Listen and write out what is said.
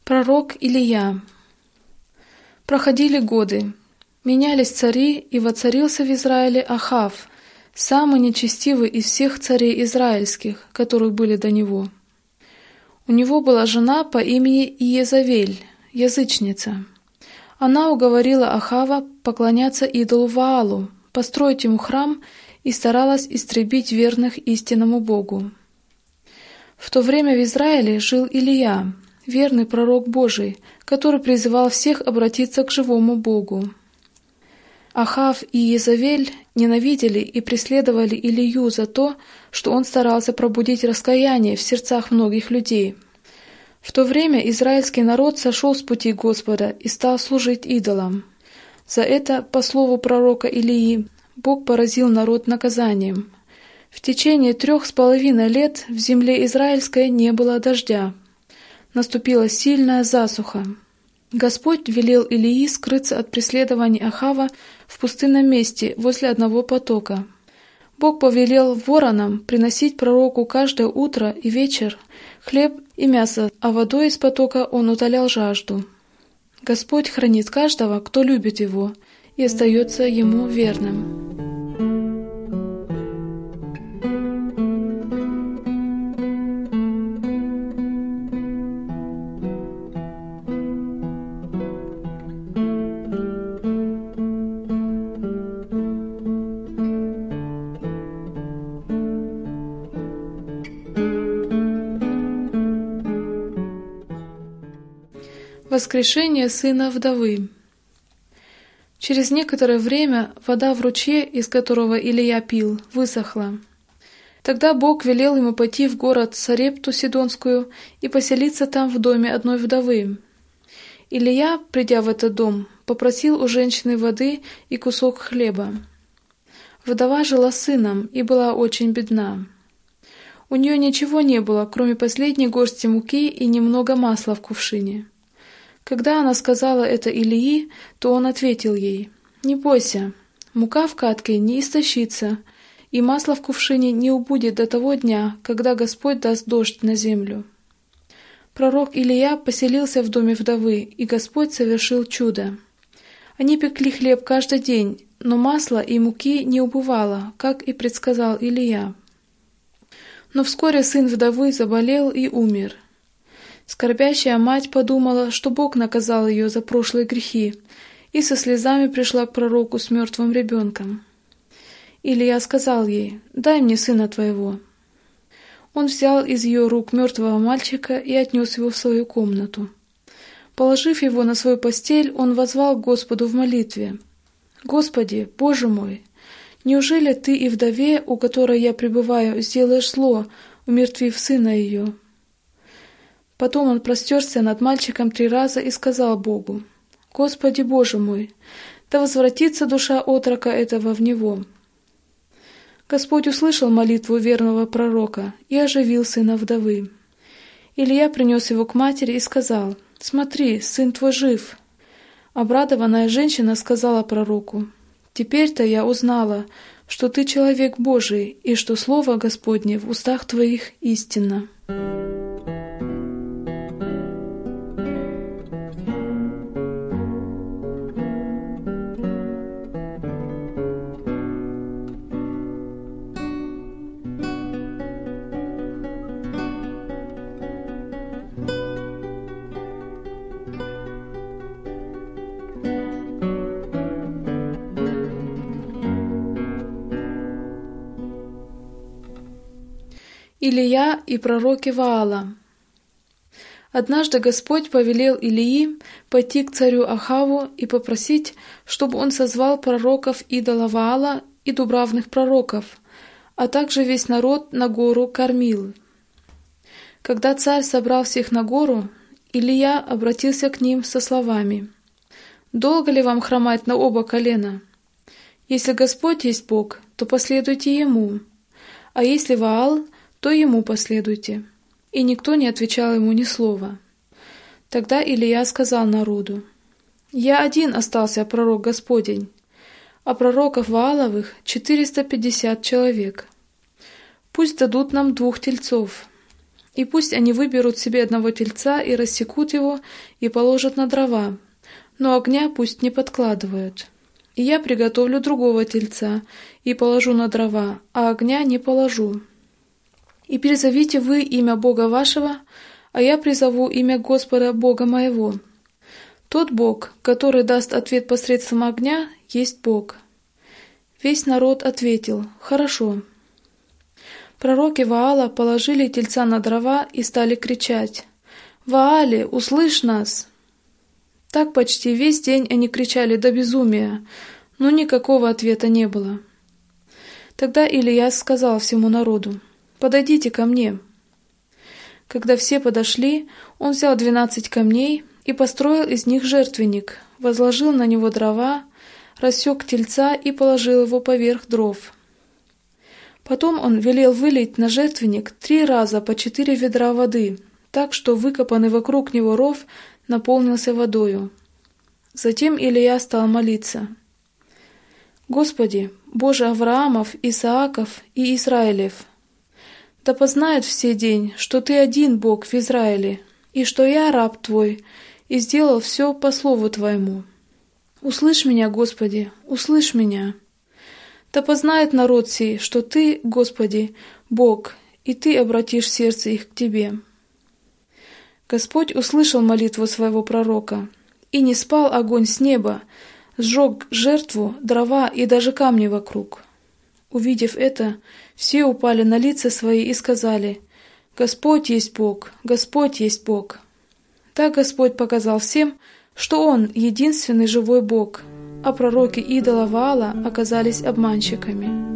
Пророк Илия. Проходили годы, менялись цари, и воцарился в Израиле Ахав, самый нечестивый из всех царей израильских, которые были до него. У него была жена по имени Иезавель, язычница. Она уговорила Ахава поклоняться идолу Ваалу, построить ему храм, и старалась истребить верных истинному Богу. В то время в Израиле жил Илия, верный пророк Божий, который призывал всех обратиться к живому Богу. Ахав и Иезавель ненавидели и преследовали Илию за то, что он старался пробудить раскаяние в сердцах многих людей. В то время израильский народ сошел с пути Господа и стал служить идолам. За это, по слову пророка Илии, Бог поразил народ наказанием. В течение 3,5 лет в земле израильской не было дождя. Наступила сильная засуха. Господь велел Илии скрыться от преследований Ахава в пустынном месте возле одного потока. Бог повелел воронам приносить пророку каждое утро и вечер хлеб и мясо, а водой из потока он утолял жажду. Господь хранит каждого, кто любит Его, и остается Ему верным. Воскрешение сына вдовы. Через некоторое время вода в ручье, из которого Илия пил, высохла. Тогда Бог велел ему пойти в город Сарепту Сидонскую и поселиться там в доме одной вдовы. Илия, придя в этот дом, попросил у женщины воды и кусок хлеба. Вдова жила с сыном и была очень бедна. У нее ничего не было, кроме последней горсти муки и немного масла в кувшине. Когда она сказала это Илии, то он ответил ей: «Не бойся, мука в катке не истощится, и масло в кувшине не убудет до того дня, когда Господь даст дождь на землю». Пророк Илия поселился в доме вдовы, и Господь совершил чудо. Они пекли хлеб каждый день, но масла и муки не убывало, как и предсказал Илия. Но вскоре сын вдовы заболел и умер. Скорбящая мать подумала, что Бог наказал ее за прошлые грехи, и со слезами пришла к пророку с мертвым ребенком. Илия сказал ей: «Дай мне сына твоего». Он взял из ее рук мертвого мальчика и отнес его в свою комнату. Положив его на свою постель, он воззвал к Господу в молитве: «Господи, Боже мой, неужели Ты и вдове, у которой я пребываю, сделаешь зло, умертвив сына ее?» Потом он простерся над мальчиком 3 раза и сказал Богу: «Господи, Боже мой, да возвратится душа отрока этого в него». Господь услышал молитву верного пророка и оживил сына вдовы. Илия принес его к матери и сказал: «Смотри, сын твой жив». Обрадованная женщина сказала пророку: «Теперь-то я узнала, что ты человек Божий, и что слово Господне в устах твоих истинно». Илия и пророки Ваала. Однажды Господь повелел Илии пойти к царю Ахаву и попросить, чтобы он созвал пророков идола Ваала и дубравных пророков, а также весь народ на гору Кармил. Когда царь собрал всех на гору, Илия обратился к ним со словами: «Долго ли вам хромать на оба колена? Если Господь есть Бог, то последуйте Ему, а если Ваал, то ему последуйте». И никто не отвечал ему ни слова. Тогда Илия сказал народу: «Я один остался пророк Господень, а пророков Вааловых 450 человек. Пусть дадут нам 2 тельцов». И пусть они выберут себе одного тельца и рассекут его, и положат на дрова, но огня пусть не подкладывают. И я приготовлю другого тельца, и положу на дрова, а огня не положу. И призовите вы имя Бога вашего, а я призову имя Господа Бога моего. Тот Бог, который даст ответ посредством огня, есть Бог». Весь народ ответил: «Хорошо». Пророки Ваала положили тельца на дрова и стали кричать: «Ваале, услышь нас!» Так почти весь день они кричали до безумия, но никакого ответа не было. Тогда Илия сказал всему народу: «Подойдите ко мне». Когда все подошли, он взял 12 камней и построил из них жертвенник, возложил на него дрова, рассек тельца и положил его поверх дров. Потом он велел вылить на жертвенник 3 раза по 4 ведра воды, так что выкопанный вокруг него ров наполнился водою. Затем Илия стал молиться: «Господи, Боже Авраамов, Исааков и Израилев, да познают все день, что Ты один Бог в Израиле, и что я раб Твой, и сделал все по слову Твоему. Услышь меня, Господи, услышь меня. Да познает народ сей, что Ты, Господи, Бог, и Ты обратишь сердце их к Тебе». Господь услышал молитву своего пророка, и не спал огонь с неба, сжег жертву, дрова и даже камни вокруг. Увидев это, все упали на лица свои и сказали: «Господь есть Бог, Господь есть Бог». Так Господь показал всем, что Он единственный живой Бог, а пророки идола Ваала оказались обманщиками.